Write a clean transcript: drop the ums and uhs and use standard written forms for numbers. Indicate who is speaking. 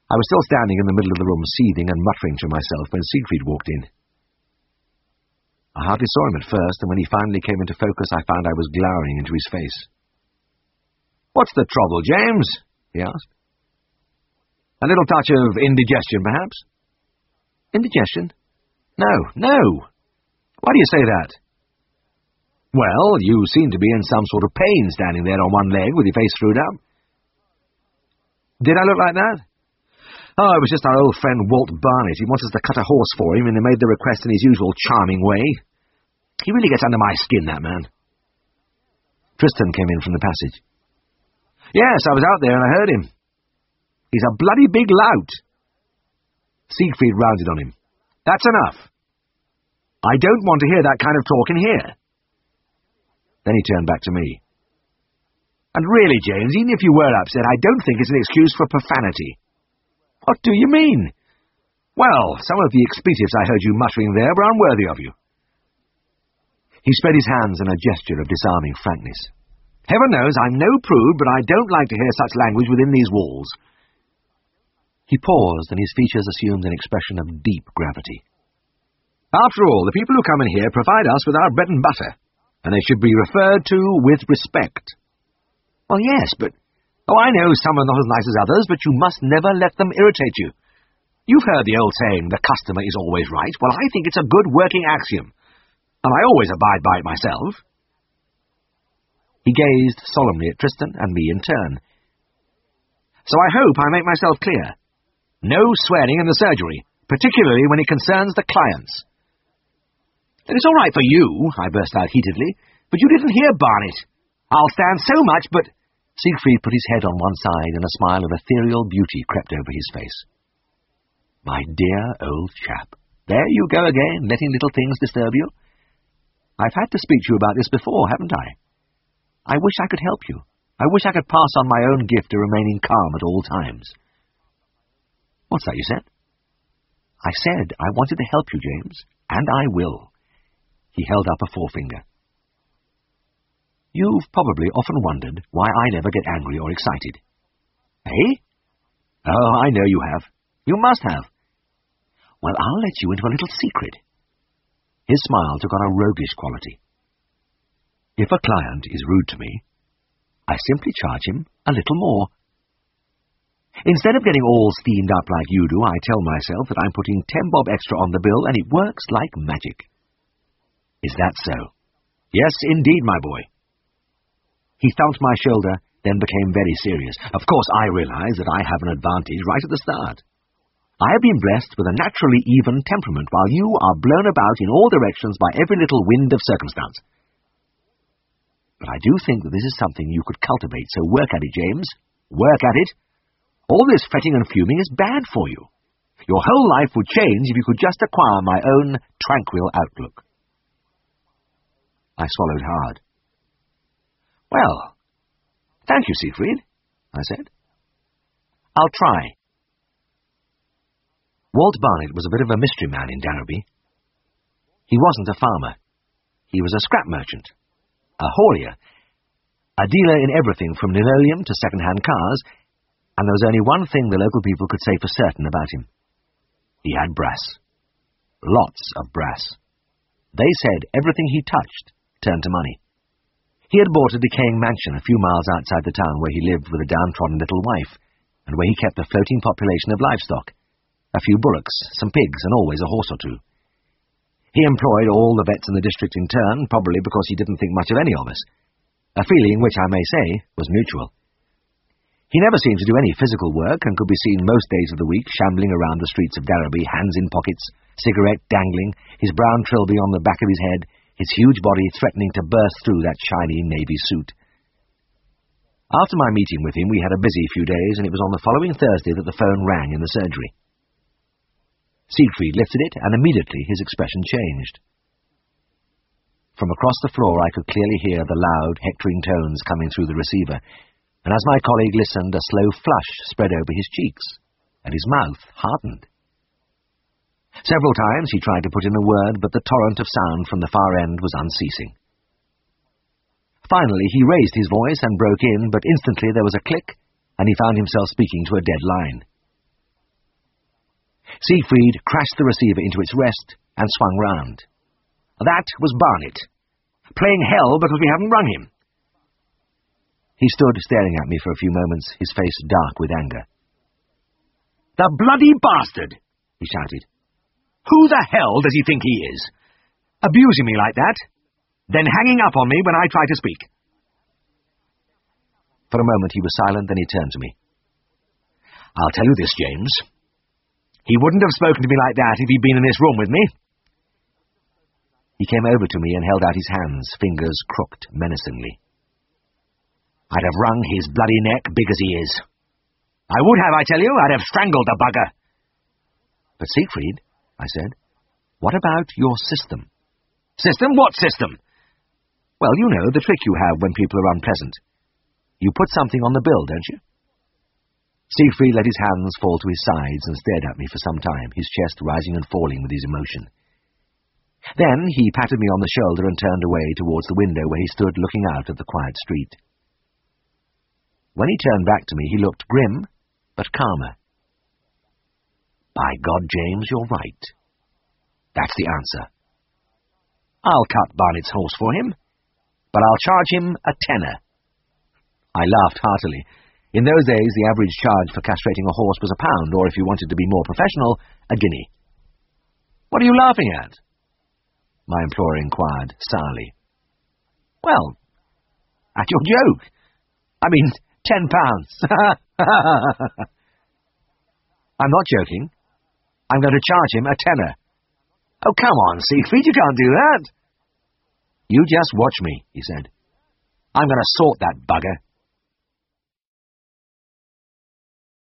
Speaker 1: I was still standing in the middle of the room, seething and muttering to myself, when Siegfried walked in. I hardly saw him at first, and when he finally came into focus, I found I was glowering into his face. "What's the trouble, James?" he asked. "A little touch of indigestion, perhaps?" "Indigestion? No, no. Why do you say that?" "Well, you seem to be in some sort of pain standing there on one leg with your face screwed up." "Did I look like that?" "Oh, it was just our old friend Walt Barnett. He wants us to cut a horse for him, and he made the request in his usual charming way. He really gets under my skin, that man." Tristan came in from the passage. "Yes, I was out there and I heard him. He's a bloody big lout." Siegfried rounded on him. "That's enough. I don't want to hear that kind of talk in here." Then he turned back to me. "And really, James, even if you were upset, I don't think it's an excuse for profanity." "What do you mean?" "Well, some of the expletives I heard you muttering there were unworthy of you." He spread his hands in a gesture of disarming frankness. "Heaven knows I'm no prude, but I don't like to hear such language within these walls." He paused, and his features assumed an expression of deep gravity. "After all, the people who come in here provide us with our bread and butter, and they should be referred to with respect." "Well, yes, but... Oh, I know some are not as nice as others, but you must never let them irritate you. You've heard the old saying, the customer is always right. Well, I think it's a good working axiom, and I always abide by it myself." He gazed solemnly at Tristan and me in turn. "So I hope I make myself clear. No swearing in the surgery, particularly when it concerns the clients." "And it's all right for you," I burst out heatedly, "but you didn't hear Barnett. I'll stand so much, but—" Siegfried put his head on one side, and a smile of ethereal beauty crept over his face. "My dear old chap, there you go again, letting little things disturb you. I've had to speak to you about this before, haven't I? I wish I could help you. I wish I could pass on my own gift of remaining calm at all times." "What's that you said?" "I said I wanted to help you, James, and I will." He held up a forefinger. "You've probably often wondered why I never get angry or excited." "Eh?" "Oh, I know you have. You must have. Well, I'll let you into a little secret." His smile took on a roguish quality. "If a client is rude to me, I simply charge him a little more. Instead of getting all steamed up like you do, I tell myself that I'm putting 10 bob extra on the bill, and it works like magic." "Is that so?" "Yes, indeed, my boy." He thumped my shoulder, then became very serious. "Of course, I realize that I have an advantage right at the start. I have been blessed with a naturally even temperament, while you are blown about in all directions by every little wind of circumstance. But I do think that this is something you could cultivate, so work at it, James. Work at it. All this fretting and fuming is bad for you. Your whole life would change if you could just acquire my own tranquil outlook." I swallowed hard. "Well, thank you, Siegfried," I said. "I'll try." Walt Barnett was a bit of a mystery man in Darrowby. He wasn't a farmer. He was a scrap merchant, a haulier, a dealer in everything from linoleum to second-hand cars, and there was only one thing the local people could say for certain about him. He had brass. Lots of brass. They said everything he touched turned to money. He had bought a decaying mansion a few miles outside the town where he lived with a downtrodden little wife, and where he kept a floating population of livestock, a few bullocks, some pigs, and always a horse or two. He employed all the vets in the district in turn, probably because he didn't think much of any of us, a feeling which, I may say, was mutual. He never seemed to do any physical work, and could be seen most days of the week shambling around the streets of Darrowby, hands in pockets, cigarette dangling, his brown trilby on the back of his head, his huge body threatening to burst through that shiny navy suit. After my meeting with him, we had a busy few days, and it was on the following Thursday that the phone rang in the surgery. Siegfried lifted it, and immediately his expression changed. From across the floor I could clearly hear the loud, hectoring tones coming through the receiver, and as my colleague listened, a slow flush spread over his cheeks, and his mouth hardened. Several times he tried to put in a word, but the torrent of sound from the far end was unceasing. Finally he raised his voice and broke in, but instantly there was a click, and he found himself speaking to a dead line. Siegfried crashed the receiver into its rest and swung round. That was Barnett, playing hell because we hadn't rung him. He stood staring at me for a few moments, his face dark with anger. "The bloody bastard!" he shouted. "Who the hell does he think he is? Abusing me like that, then hanging up on me when I try to speak." For a moment he was silent, then he turned to me. "I'll tell you this, James. He wouldn't have spoken to me like that if he'd been in this room with me." He came over to me and held out his hands, fingers crooked menacingly. "I'd have wrung his bloody neck, big as he is. I would have, I tell you. I'd have strangled the bugger." "But Siegfried," I said, "what about your system?" "System? What system?" "Well, you know, the trick you have when people are unpleasant. You put something on the bill, don't you?" Siegfried let his hands fall to his sides and stared at me for some time, his chest rising and falling with his emotion. Then he patted me on the shoulder and turned away towards the window where he stood looking out at the quiet street. When he turned back to me, he looked grim, but calmer. "By God, James, you're right. That's the answer. I'll cut Barnett's horse for him, but I'll charge him a tenner." I laughed heartily. In those days, the average charge for castrating a horse was £1, or if you wanted to be more professional, a guinea. "What are you laughing at?" my employer inquired, sourly. "Well, at your joke. I mean, £10. I'm not joking. I'm going to charge him a tenner." "Oh, come on, Siegfried, you can't do that." "You just watch me," he said. "I'm going to sort that bugger."